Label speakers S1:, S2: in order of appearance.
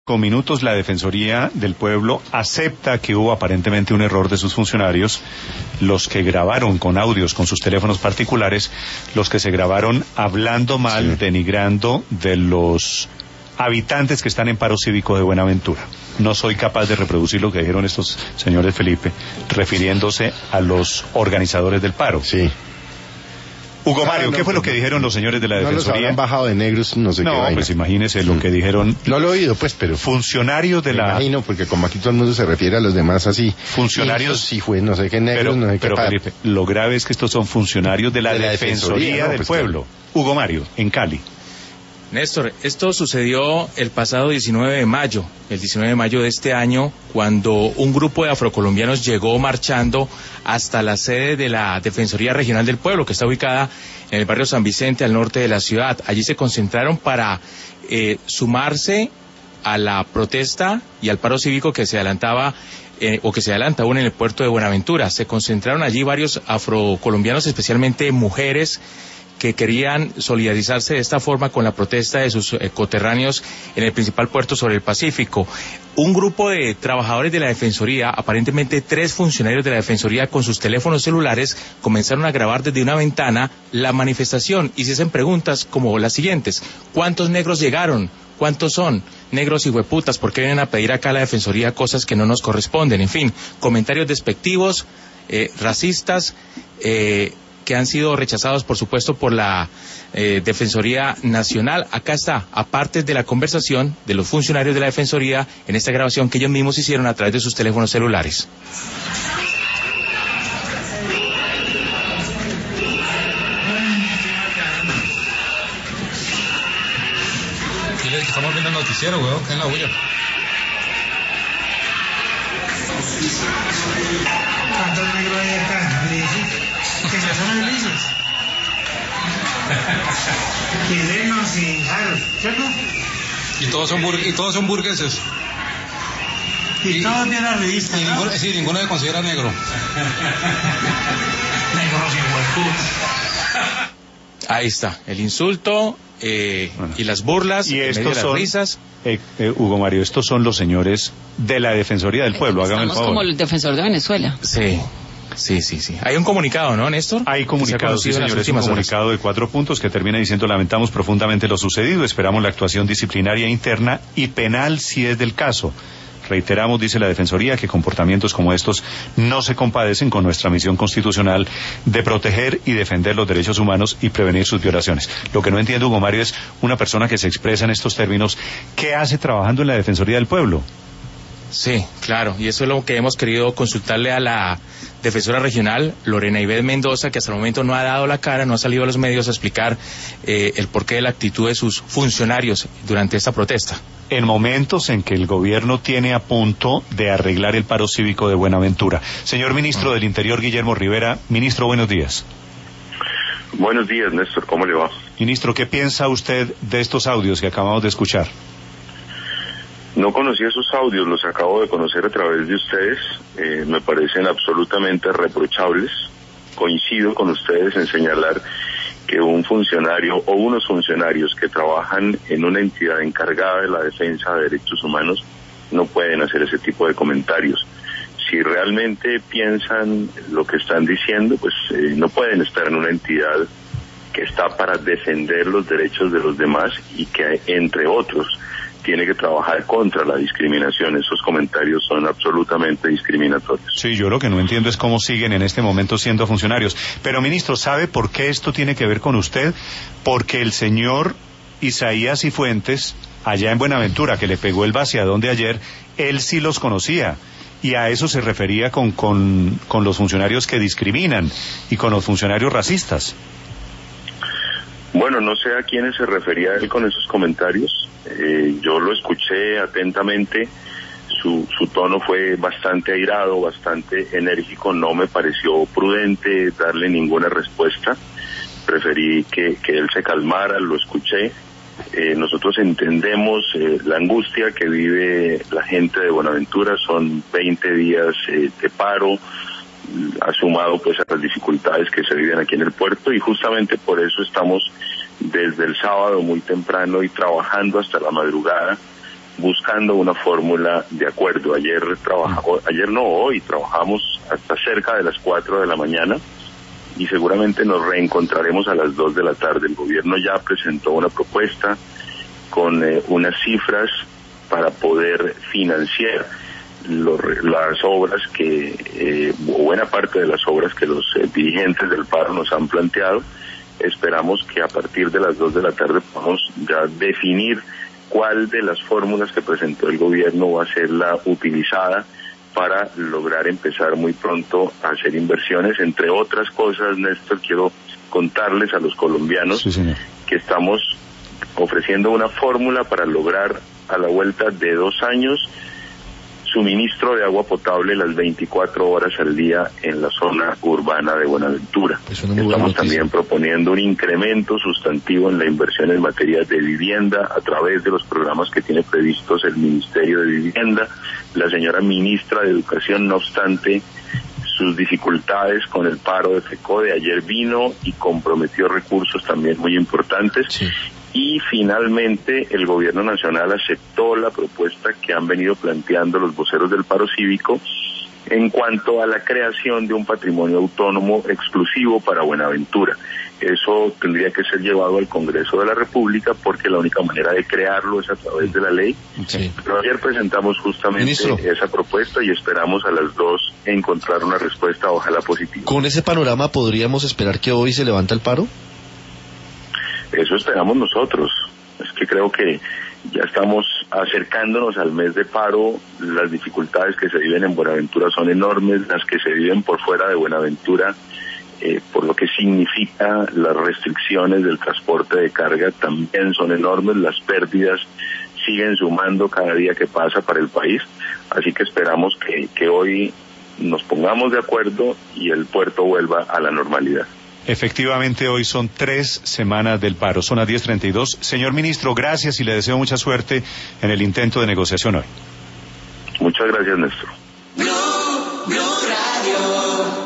S1: Con minutos, la Defensoría del Pueblo acepta que hubo aparentemente un error de sus funcionarios, los que grabaron con audios con sus teléfonos particulares, los que se grabaron hablando mal, denigrando de los habitantes que están en paro cívico de Buenaventura. No soy capaz de reproducir lo que dijeron estos señores, Felipe, refiriéndose a los organizadores del paro.
S2: Sí.
S1: Hugo Mario, ¿qué fue lo que dijeron los señores de la Defensoría?
S2: No los habrán bajado de negros, no sé qué vaina.
S1: Pues imagínese lo que dijeron.
S2: No lo he oído, pues, pero...
S1: Funcionarios de la...
S2: imagino, porque como aquí todo el mundo se refiere a los demás así.
S1: Funcionarios...
S2: sí fue, no sé qué negros, no sé qué...
S1: Pero Felipe, lo grave es que estos son funcionarios de la Defensoría del Pueblo. Hugo Mario, en Cali.
S3: Néstor, esto sucedió el pasado 19 de mayo, el 19 de mayo de este año, cuando un grupo de afrocolombianos llegó marchando hasta la sede de la Defensoría Regional del Pueblo, que está ubicada en el barrio San Vicente, al norte de la ciudad. Allí se concentraron para sumarse a la protesta y al paro cívico que se adelantaba o que se adelanta aún en el puerto de Buenaventura. Se concentraron allí varios afrocolombianos, especialmente mujeres, que querían solidarizarse de esta forma con la protesta de sus coterráneos en el principal puerto sobre el Pacífico. Un grupo de trabajadores de la Defensoría, aparentemente 3 funcionarios de la Defensoría con sus teléfonos celulares, comenzaron a grabar desde una ventana la manifestación y se hacen preguntas como las siguientes: ¿cuántos negros llegaron? ¿Cuántos son? Negros hijueputas, ¿por qué vienen a pedir acá a la Defensoría cosas que no nos corresponden? En fin, comentarios despectivos, racistas, que han sido rechazados, por supuesto, por la Defensoría Nacional. Acá está, aparte de la conversación de los funcionarios de la Defensoría, en esta grabación que ellos mismos hicieron a través de sus teléfonos celulares.
S4: Dile que estamos viendo el noticiero, weón, que es la bulla.
S5: ¿Cuántos negros hay acá? Que se son lisos. Chilenos y jaros, ¿cierto?
S4: Y todos son burgueses.
S5: Y todos vienen a la revista, ¿no?
S4: Ninguno se considera negro.
S5: Negros y huecos.
S3: Ahí está, el insulto y las burlas,
S1: y estos
S3: las risas.
S1: Hugo Mario, estos son los señores de la Defensoría del Pueblo, hágame el favor.
S6: Como el defensor de Venezuela.
S3: Sí. Hay un comunicado, ¿no, Néstor?
S1: Hay comunicado, sí, señores, un comunicado de 4 puntos que termina diciendo: lamentamos profundamente lo sucedido, esperamos la actuación disciplinaria interna y penal si es del caso. Reiteramos, dice la Defensoría, que comportamientos como estos no se compadecen con nuestra misión constitucional de proteger y defender los derechos humanos y prevenir sus violaciones. Lo que no entiendo, Hugo Mario, es una persona que se expresa en estos términos, ¿qué hace trabajando en la Defensoría del Pueblo?
S3: Sí, claro, y eso es lo que hemos querido consultarle a la defensora regional, Lorena Ivette Mendoza, que hasta el momento no ha dado la cara, no ha salido a los medios a explicar el porqué de la actitud de sus funcionarios durante esta protesta.
S1: En momentos en que el gobierno tiene a punto de arreglar el paro cívico de Buenaventura. Señor Ministro del Interior, Guillermo Rivera. Ministro, buenos días.
S7: Buenos días, Néstor, ¿cómo le va?
S1: Ministro, ¿qué piensa usted de estos audios que acabamos de escuchar?
S7: No conocía esos audios, los acabo de conocer a través de ustedes. Me parecen absolutamente reprochables. Coincido con ustedes en señalar que un funcionario o unos funcionarios que trabajan en una entidad encargada de la defensa de derechos humanos no pueden hacer ese tipo de comentarios. Si realmente piensan lo que están diciendo, pues no pueden estar en una entidad que está para defender los derechos de los demás y que, entre otros, tiene que trabajar contra la discriminación. Esos comentarios son absolutamente discriminatorios.
S1: Sí, yo lo que no entiendo es cómo siguen en este momento siendo funcionarios. Pero, ministro, ¿sabe por qué esto tiene que ver con usted? Porque el señor Isaías Cifuentes, allá en Buenaventura, que le pegó el vaciadón de ayer, él sí los conocía. Y a eso se refería con los funcionarios que discriminan y con los funcionarios racistas.
S7: Bueno, no sé a quiénes se refería él con esos comentarios. Yo lo escuché atentamente. Su tono fue bastante airado, bastante enérgico. No me pareció prudente darle ninguna respuesta. Preferí que él se calmara, lo escuché. Nosotros entendemos la angustia que vive la gente de Buenaventura. Son 20 días de paro, sumado pues a las dificultades que se viven aquí en el puerto, y justamente por eso estamos desde el sábado muy temprano y trabajando hasta la madrugada buscando una fórmula de acuerdo. Hoy trabajamos hasta cerca de las 4 de la mañana y seguramente nos reencontraremos a las 2 de la tarde. El gobierno ya presentó una propuesta con unas cifras para poder financiar las obras o buena parte de las obras que los dirigentes del paro nos han planteado. Esperamos que a partir de las 2 de la tarde podamos ya definir cuál de las fórmulas que presentó el gobierno va a ser la utilizada para lograr empezar muy pronto a hacer inversiones. Entre otras cosas, Néstor, quiero contarles a los colombianos que estamos ofreciendo una fórmula para lograr a la vuelta de 2 años suministro de agua potable las 24 horas al día en la zona urbana de Buenaventura. Estamos también proponiendo un incremento sustantivo en la inversión en materia de vivienda a través de los programas que tiene previstos el Ministerio de Vivienda. La señora ministra de Educación, no obstante sus dificultades con el paro de FECODE, ayer vino y comprometió recursos también muy importantes. Sí. Y finalmente el gobierno nacional aceptó la propuesta que han venido planteando los voceros del paro cívico en cuanto a la creación de un patrimonio autónomo exclusivo para Buenaventura. Eso tendría que ser llevado al Congreso de la República porque la única manera de crearlo es a través de la ley. Sí. Pero ayer presentamos justamente esa propuesta y esperamos a las 2 encontrar una respuesta, ojalá positiva.
S6: ¿Con ese panorama podríamos esperar que hoy se levanta el paro?
S7: Eso esperamos nosotros. Es que creo que ya estamos acercándonos al mes de paro. Las dificultades que se viven en Buenaventura son enormes, las que se viven por fuera de Buenaventura, por lo que significa las restricciones del transporte de carga también son enormes. Las pérdidas siguen sumando cada día que pasa para el país. Así que esperamos que hoy nos pongamos de acuerdo y el puerto vuelva a la normalidad.
S1: Efectivamente, hoy son 3 semanas del paro, son las 10:32. Señor ministro, gracias y le deseo mucha suerte en el intento de negociación hoy.
S7: Muchas gracias, Néstor.